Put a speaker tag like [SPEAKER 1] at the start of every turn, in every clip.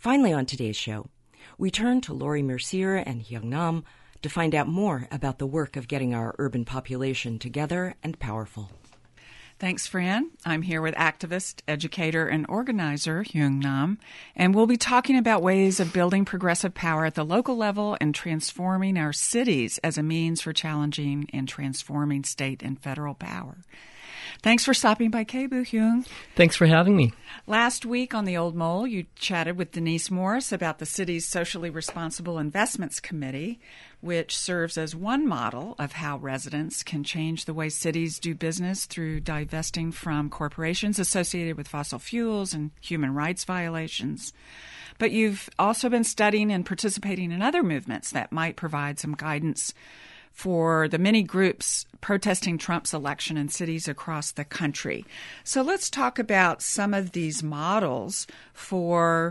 [SPEAKER 1] Finally, on today's show, we turn to Laurie Mercier and Hyung Nam to find out more about the work of getting our urban population together and powerful.
[SPEAKER 2] Thanks, Fran. I'm here with activist, educator, and organizer Hyung Nam, and we'll be talking about ways of building progressive power at the local level and transforming our cities as a means for challenging and transforming state and federal power. Thanks for stopping by KBOO, Hyung.
[SPEAKER 3] Thanks for having me.
[SPEAKER 2] Last week on The Old Mole, you chatted with Denise Morris about the city's Socially Responsible Investments Committee, which serves as one model of how residents can change the way cities do business through divesting from corporations associated with fossil fuels and human rights violations. But you've also been studying and participating in other movements that might provide some guidance for the many groups protesting Trump's election in cities across the country. So let's talk about some of these models for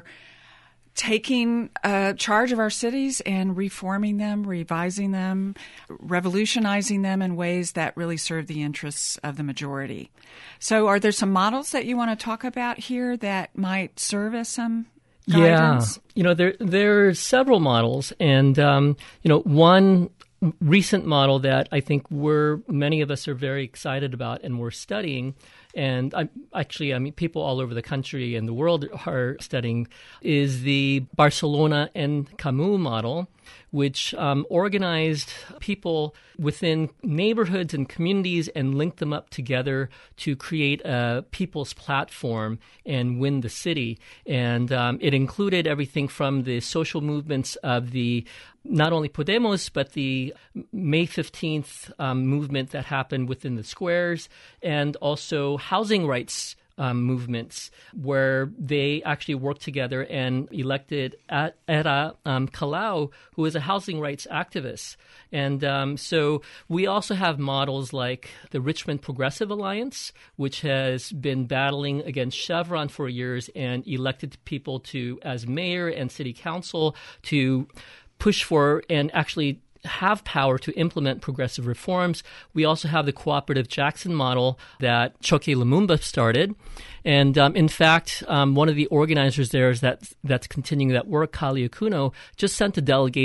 [SPEAKER 2] taking charge of our cities and reforming them, revising them, revolutionizing them in ways that really serve the interests of the majority. So are there some models that you want to talk about here that might serve as some guidance?
[SPEAKER 3] Yeah, there are several models, and one recent model that I think many of us are very excited about and we're studying, and people all over the country and the world are studying, is the Barcelona and Camus model, which organized people within neighborhoods and communities and linked them up together to create a people's platform and win the city. And it included everything from the social movements of not only Podemos, but the May 15th movement that happened within the squares, and also housing rights movements, where they actually worked together and elected Era Kalau, who is a housing rights activist. And so we also have models like the Richmond Progressive Alliance, which has been battling against Chevron for years and elected people as mayor and city council to push for and actually have power to implement progressive reforms. We also have the cooperative Jackson model that Choke Lumumba started. And in fact, one of the organizers there that's continuing that work, Kali Akuno, just took a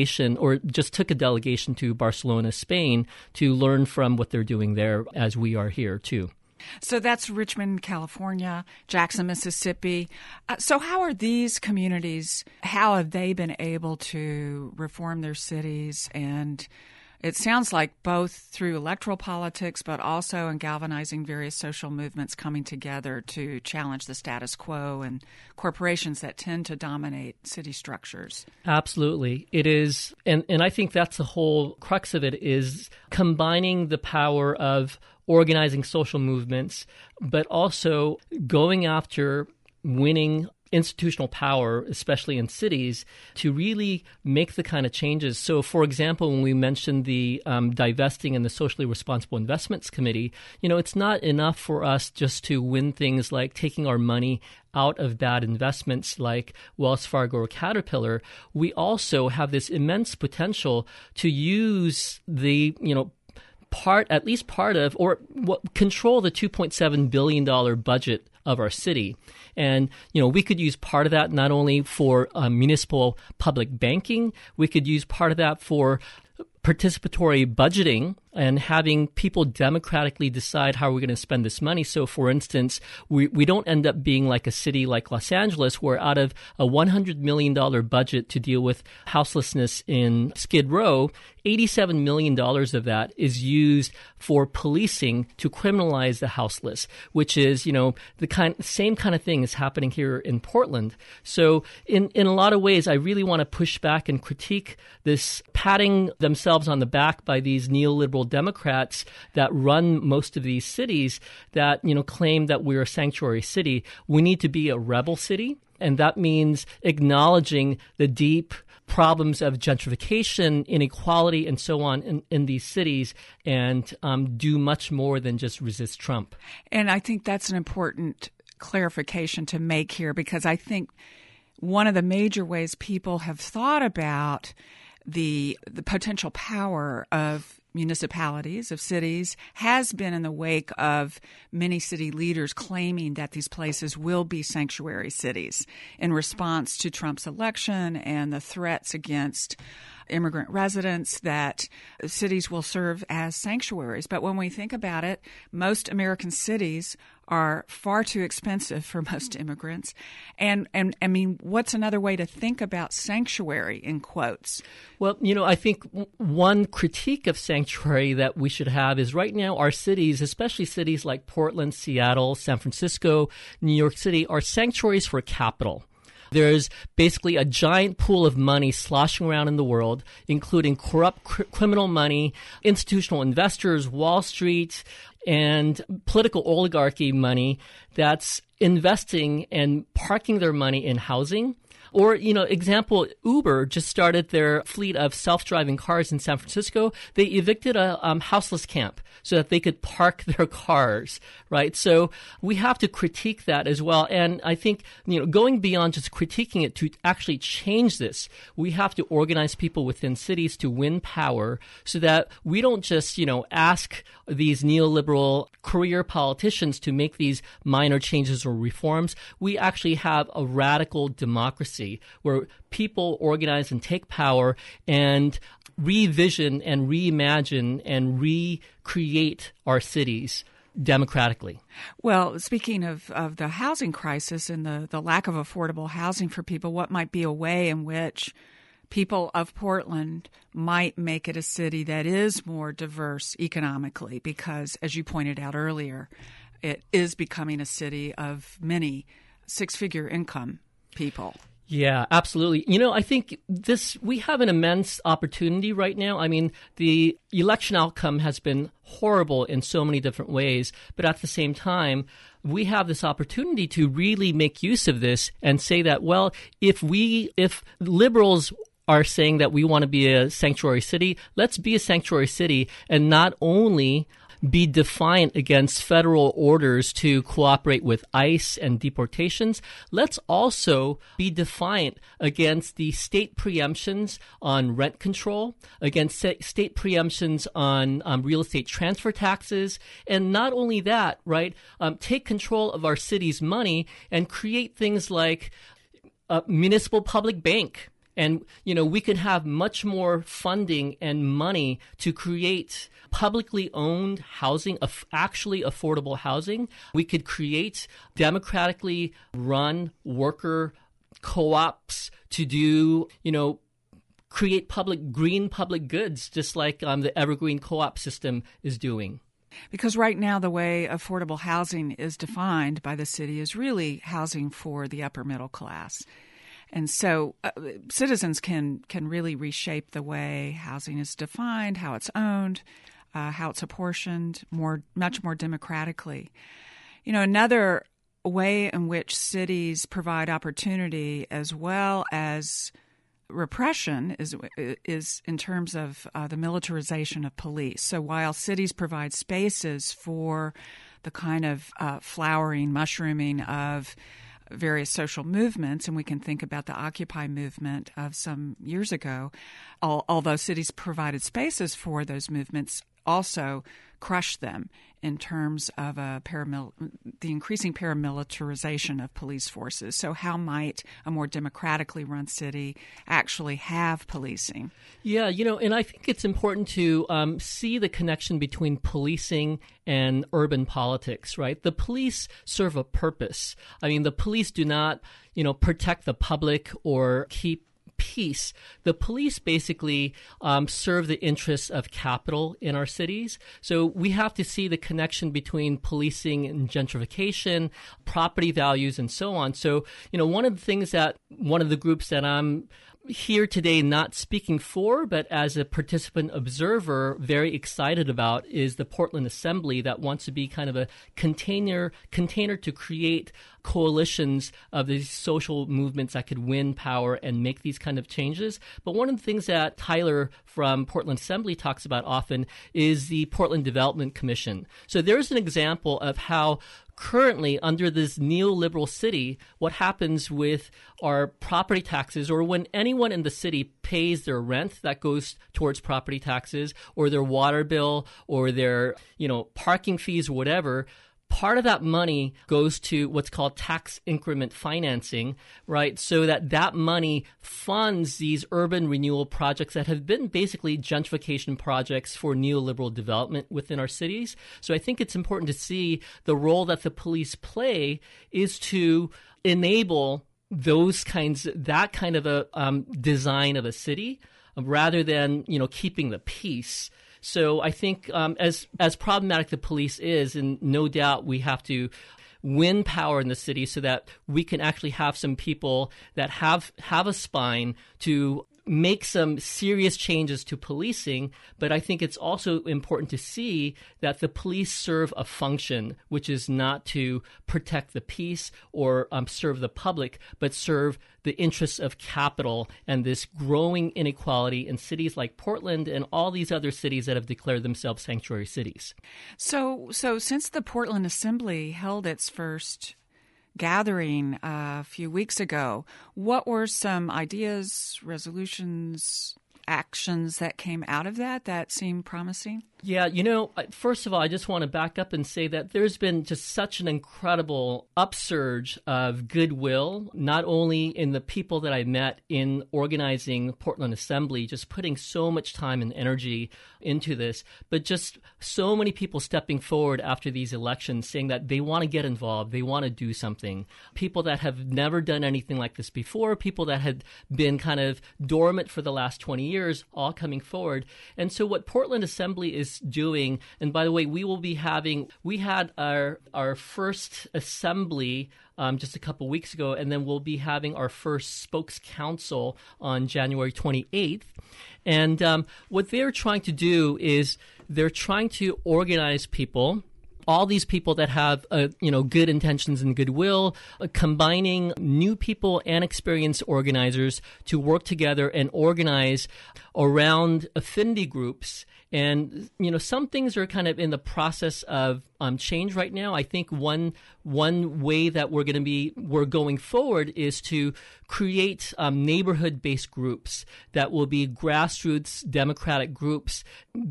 [SPEAKER 3] delegation to Barcelona, Spain, to learn from what they're doing there as we are here too.
[SPEAKER 2] So that's Richmond, California, Jackson, Mississippi. So how are these communities, how have they been able to reform their cities? And it sounds like both through electoral politics, but also in galvanizing various social movements coming together to challenge the status quo and corporations that tend to dominate city structures.
[SPEAKER 3] Absolutely. It is. And I think that's the whole crux of it, is combining the power of organizing social movements, but also going after winning institutional power, especially in cities, to really make the kind of changes. So, for example, when we mentioned the divesting and the Socially Responsible Investments Committee, it's not enough for us just to win things like taking our money out of bad investments like Wells Fargo or Caterpillar. We also have this immense potential to use the, control the $2.7 billion budget of our city. And, we could use part of that not only for municipal public banking, we could use part of that for participatory budgeting and having people democratically decide how we're going to spend this money. So, for instance, we don't end up being like a city like Los Angeles, where out of a $100 million budget to deal with houselessness in Skid Row, $87 million of that is used for policing to criminalize the houseless, which is, the same kind of thing is happening here in Portland. So in a lot of ways, I really want to push back and critique this patting themselves on the back by these neoliberal Democrats that run most of these cities that, claim that we're a sanctuary city. We need to be a rebel city, and that means acknowledging the deep problems of gentrification, inequality, and so on in these cities, and do much more than just resist Trump.
[SPEAKER 2] And I think that's an important clarification to make here, because I think one of the major ways people have thought about the potential power of municipalities, of cities, has been in the wake of many city leaders claiming that these places will be sanctuary cities in response to Trump's election and the threats against immigrant residents, that cities will serve as sanctuaries. But when we think about it, most American cities are far too expensive for most immigrants. And I mean, what's another way to think about sanctuary in quotes?
[SPEAKER 3] Well, I think one critique of sanctuary that we should have is right now our cities, especially cities like Portland, Seattle, San Francisco, New York City, are sanctuaries for capital. There's basically a giant pool of money sloshing around in the world, including corrupt criminal money, institutional investors, Wall Street, and political oligarchy money that's investing and parking their money in housing. Or, example, Uber just started their fleet of self-driving cars in San Francisco. They evicted a houseless camp so that they could park their cars, right? So we have to critique that as well. And I think, going beyond just critiquing it to actually change this, we have to organize people within cities to win power so that we don't just, ask these neoliberal career politicians to make these minor changes or reforms. We actually have a radical democracy where people organize and take power and revision and reimagine and recreate our cities democratically.
[SPEAKER 2] Well, speaking of the housing crisis and the lack of affordable housing for people, what might be a way in which people of Portland might make it a city that is more diverse economically? Because, as you pointed out earlier, it is becoming a city of many six-figure income people.
[SPEAKER 3] Yeah, absolutely. I think we have an immense opportunity right now. I mean, the election outcome has been horrible in so many different ways, but at the same time, we have this opportunity to really make use of this and say that, well, if liberals are saying that we want to be a sanctuary city, let's be a sanctuary city and not only be defiant against federal orders to cooperate with ICE and deportations. Let's also be defiant against the state preemptions on rent control, against state preemptions on real estate transfer taxes. And not only that, right, take control of our city's money and create things like a municipal public bank. And, we can have much more funding and money to create publicly owned housing, actually affordable housing. We could create democratically run worker co-ops to do, create green public goods, just like the Evergreen co-op system is doing.
[SPEAKER 2] Because right now the way affordable housing is defined by the city is really housing for the upper middle class. And so citizens can really reshape the way housing is defined, how it's owned, how it's apportioned much more democratically. Another way in which cities provide opportunity as well as repression is in terms of the militarization of police. So while cities provide spaces for the kind of flowering, mushrooming of various social movements, and we can think about the Occupy movement of some years ago, although cities provided spaces for those movements, also crushed them in terms of the increasing paramilitarization of police forces. So how might a more democratically run city actually have policing?
[SPEAKER 3] Yeah, and I think it's important to see the connection between policing and urban politics, right? The police serve a purpose. I mean, the police do not, protect the public or keep peace. The police basically serve the interests of capital in our cities. So we have to see the connection between policing and gentrification, property values, and so on. So, one of the things that one of the groups that I'm here today not speaking for, but as a participant observer, very excited about is the Portland Assembly that wants to be kind of a container to create coalitions of these social movements that could win power and make these kind of changes. But one of the things that Tyler from Portland Assembly talks about often is the Portland Development Commission. So there's an example of how currently, under this neoliberal city, what happens with our property taxes, or when anyone in the city pays their rent, that goes towards property taxes, or their water bill, or their, parking fees, or whatever. Part of that money goes to what's called tax increment financing, right? So that money funds these urban renewal projects that have been basically gentrification projects for neoliberal development within our cities. So I think it's important to see the role that the police play is to enable that kind of a design of a city, rather than keeping the peace. So I think as problematic the police is, and no doubt we have to win power in the city so that we can actually have some people that have a spine to make some serious changes to policing. But I think it's also important to see that the police serve a function, which is not to protect the peace or serve the public, but serve the interests of capital and this growing inequality in cities like Portland and all these other cities that have declared themselves sanctuary cities.
[SPEAKER 2] So since the Portland Assembly held its first gathering a few weeks ago, what were some ideas, resolutions, actions that came out of that seemed promising?
[SPEAKER 3] Yeah, first of all, I just want to back up and say that there's been just such an incredible upsurge of goodwill, not only in the people that I met in organizing Portland Assembly, just putting so much time and energy into this, but just so many people stepping forward after these elections saying that they want to get involved, they want to do something. People that have never done anything like this before, people that had been kind of dormant for the last 20 years, all coming forward. And so what Portland Assembly is doing, and by the way, we had our first assembly just a couple weeks ago, and then we'll be having our first spokes council on January 28th. And what they're trying to do is they're trying to organize people, all these people that have good intentions and goodwill, combining new people and experienced organizers to work together and organize around affinity groups. And, some things are kind of in the process of change right now. I think one way that we're going forward is to create neighborhood-based groups that will be grassroots democratic groups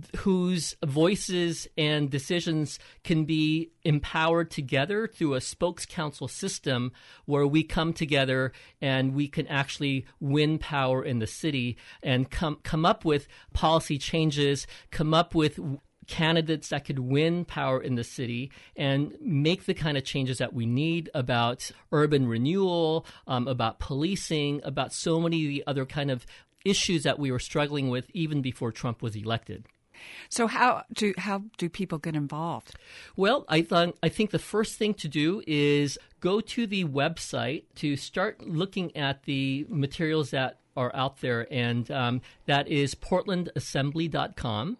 [SPEAKER 3] whose voices and decisions can be empowered together through a spokes council system where we come together and we can actually win power in the city and come up with policy changes, come up with candidates that could win power in the city and make the kind of changes that we need about urban renewal, about policing, about so many of the other kind of issues that we were struggling with even before Trump was elected.
[SPEAKER 2] So how do people get involved?
[SPEAKER 3] Well, I think the first thing to do is go to the website to start looking at the materials that are out there, and that is portlandassembly.com.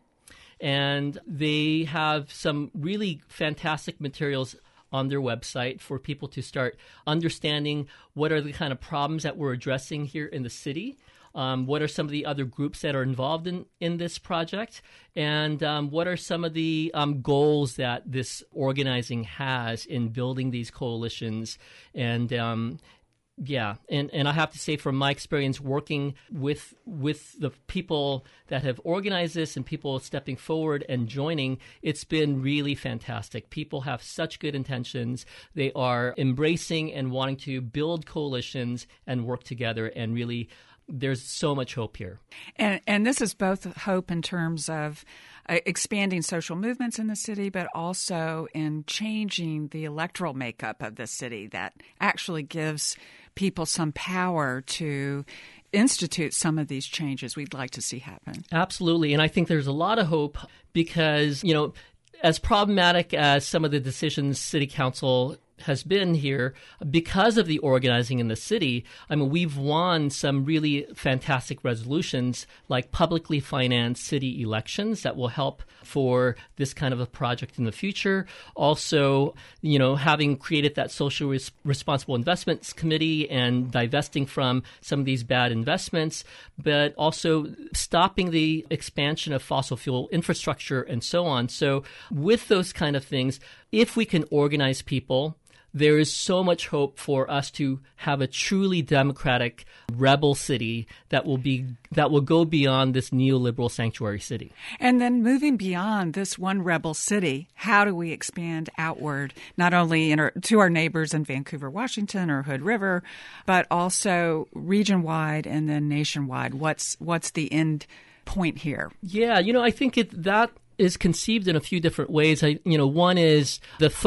[SPEAKER 3] And they have some really fantastic materials on their website for people to start understanding what are the kind of problems that we're addressing here in the city. What are some of the other groups that are involved in this project? And what are some of the goals that this organizing has in building these coalitions? And and I have to say, from my experience working with the people that have organized this and people stepping forward and joining, it's been really fantastic. People have such good intentions. They are embracing and wanting to build coalitions and work together, and really there's so much hope here.
[SPEAKER 2] And this is both hope in terms of expanding social movements in the city, but also in changing the electoral makeup of the city that actually gives people some power to institute some of these changes we'd like to see happen.
[SPEAKER 3] Absolutely. And I think there's a lot of hope because, as problematic as some of the decisions City Council has been here because of the organizing in the city. I mean, we've won some really fantastic resolutions like publicly financed city elections that will help for this kind of a project in the future. Also, having created that social responsible investments committee and divesting from some of these bad investments, but also stopping the expansion of fossil fuel infrastructure and so on. So with those kind of things, if we can organize people, there is so much hope for us to have a truly democratic rebel city that will go beyond this neoliberal sanctuary city.
[SPEAKER 2] And then moving beyond this one rebel city, how do we expand outward, not only to our neighbors in Vancouver, Washington, or Hood River, but also region-wide and then nationwide? What's the end point here?
[SPEAKER 3] Yeah, I think that is conceived in a few different ways. One is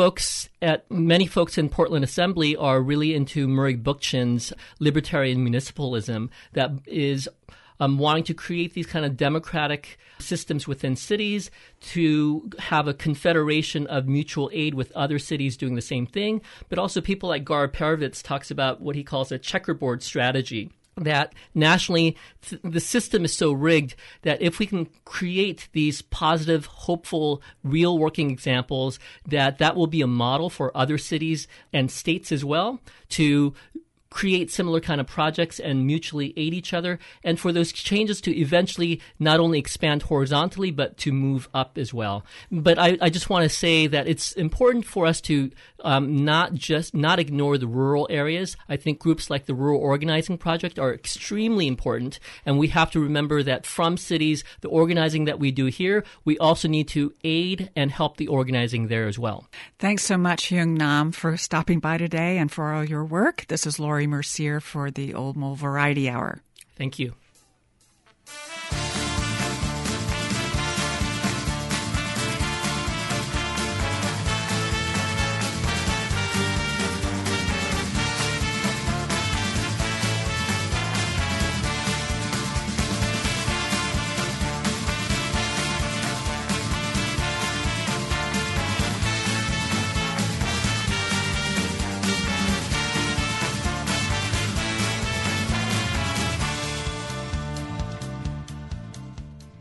[SPEAKER 3] many folks in Portland Assembly are really into Murray Bookchin's libertarian municipalism that is wanting to create these kind of democratic systems within cities to have a confederation of mutual aid with other cities doing the same thing. But also people like Gar Perovitz talks about what he calls a checkerboard strategy. That nationally, the system is so rigged that if we can create these positive, hopeful, real working examples, that will be a model for other cities and states as well to create similar kind of projects and mutually aid each other, and for those changes to eventually not only expand horizontally, but to move up as well. But I just want to say that it's important for us to not ignore the rural areas. I think groups like the Rural Organizing Project are extremely important, and we have to remember that from cities, the organizing that we do here, we also need to aid and help the organizing there as well.
[SPEAKER 2] Thanks so much, Hyung Nam, for stopping by today and for all your work. This is Laurie Mercier for the Old Mole Variety Hour.
[SPEAKER 3] Thank you.